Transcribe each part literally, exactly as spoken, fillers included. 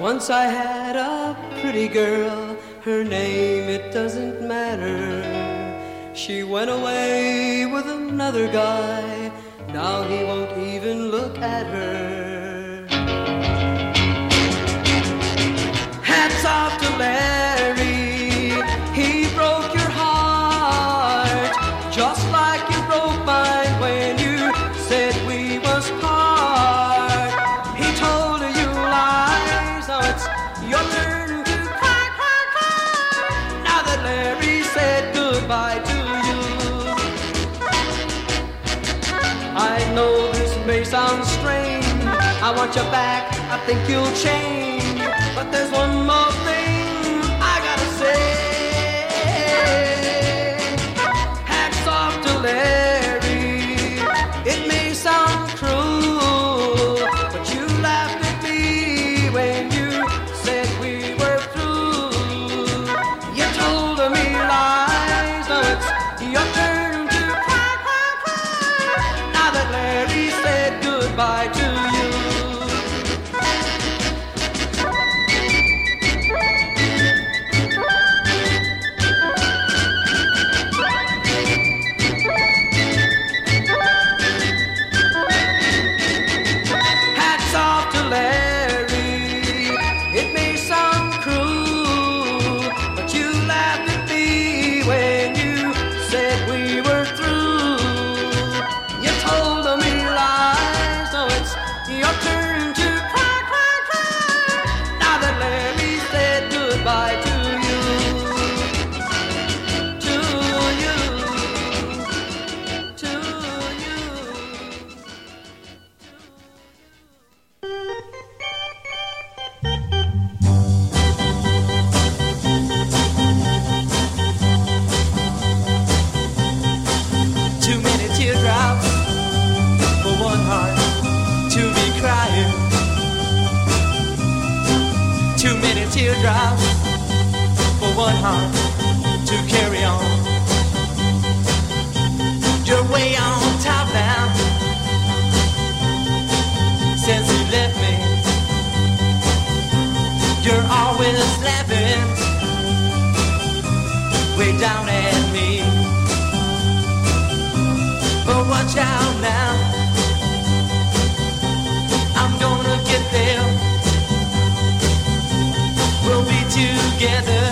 Once I had a pretty girl, her name it doesn't matter. She went away with another guy, now he won't even look at her. Hats off to Larry, he broke your heart, just like you broke mine when you said we was part. He told you lies, now it's your turn to cry, cry, cry. Now that Larry said goodbye to you, I know this may sound strange, I want you back, I think you'll change, but there's one more thing I gotta say. Hats off to Larry, it may sound cruel, but you laughed at me when you said we were through. You told me lies, now it's your turn to cry, cry, cry. Now that Larry said goodbye to you. Hats off to Larry, it may sound cruel, but you laughed at me when you said we were through. You told me lies, so it's your turn to cry, cry, cry. Now that Larry said goodbye to you, to you, to you. Too many teardrops for one heart to be crying. Too many teardrops for one heart to carry on. You're way on top now since you left me. You're always laughing way down at me. But watch out now, I'm gonna get there. We'll be together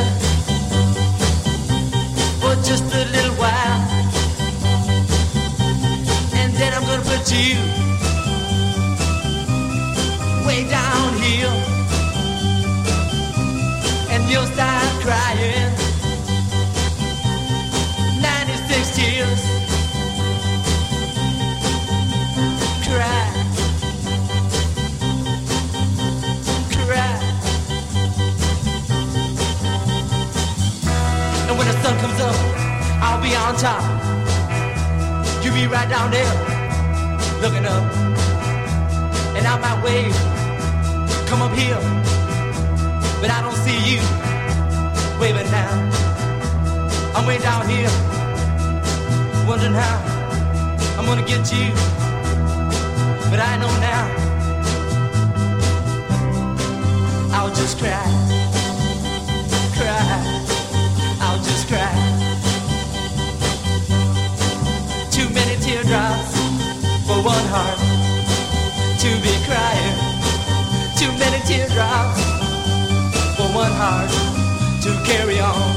for just a little while, and then I'm gonna put you way down here, and you'll start crying. ninety-six tears. Cry, cry. And when the sun comes up, I'll be on top. You be right down there, looking up. And I might wave, come up here, but I don't see you waving now. I'm way down here, wondering how I'm gonna get you. But I know now, I'll just cry, cry, I'll just cry. Too many teardrops for one heart to be crying. Too many teardrops for one heart to carry on.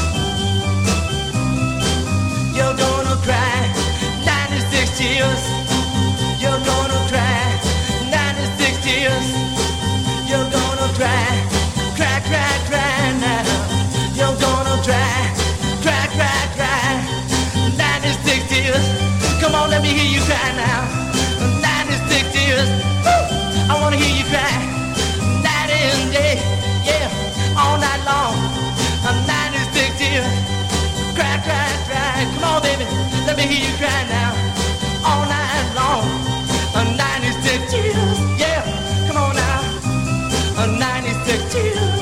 You're gonna cry ninety-six tears. You're gonna cry ninety-six tears. You're gonna cry, cry, cry, cry now. You're gonna cry, cry, cry, cry. ninety-six tears. Come on, let me hear you cry now. ninety-six tears. Woo! I wanna hear you cry. Night and day, yeah, all night long. ninety-six tears. Cry, cry, cry. Come on, baby, let me hear you cry now. All night long. ninety-six tears, yeah, come on now. ninety-six tears.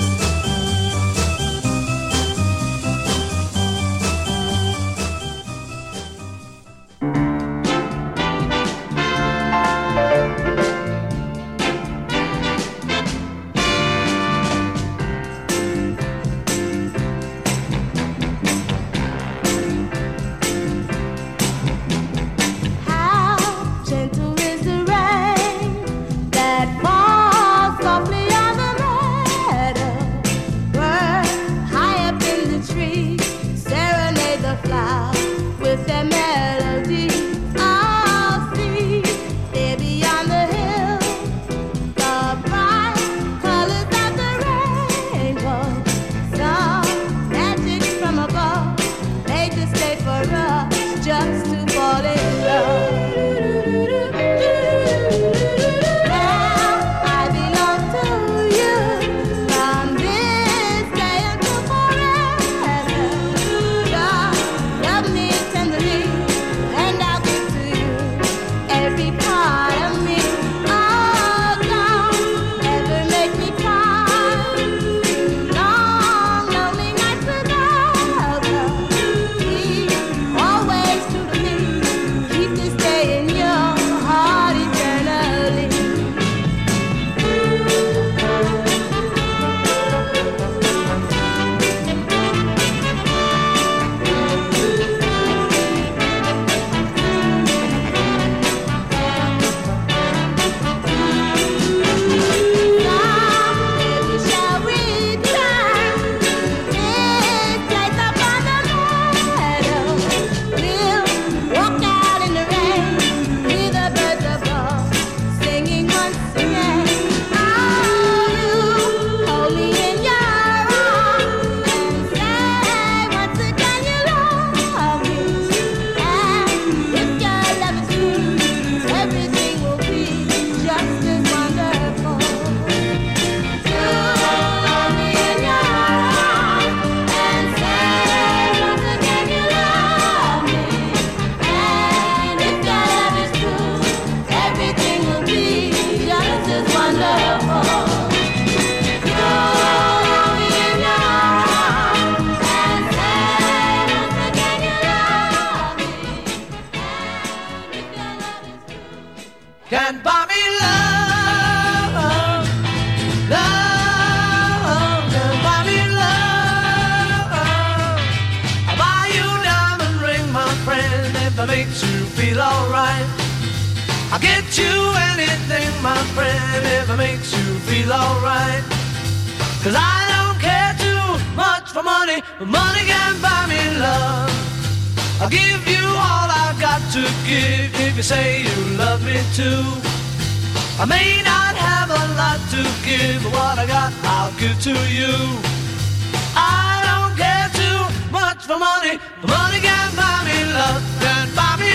feel alright. I'll get you anything, my friend, if it makes you feel alright. Cause I don't care too much for money, but money can buy me love. I'll give you all I've got to give if you say you love me too. I may not have a lot to give, but what I got I'll give to you. I don't care too much for money, but money can buy me love, can buy me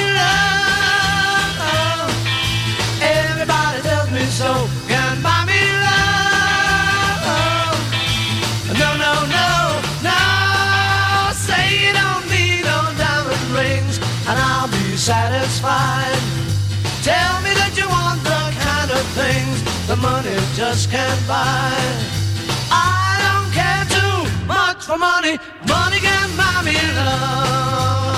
love. Everybody tells me so, can buy me love. No, no, no, no, say you don't need no diamond rings and I'll be satisfied. Tell me that you want the kind of things the money just can't buy. I don't care too much for money, money can buy me love.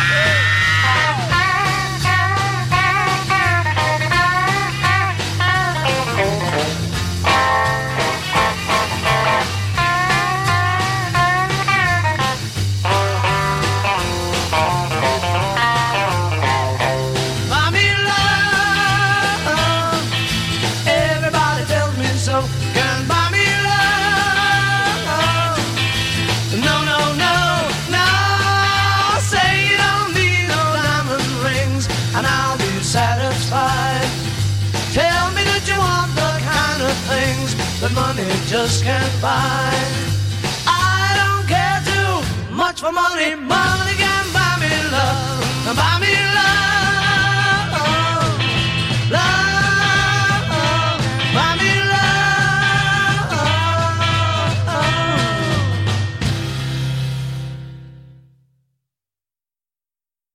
That money just can't buy. I don't care too much for money, money can buy me love, buy me love, love.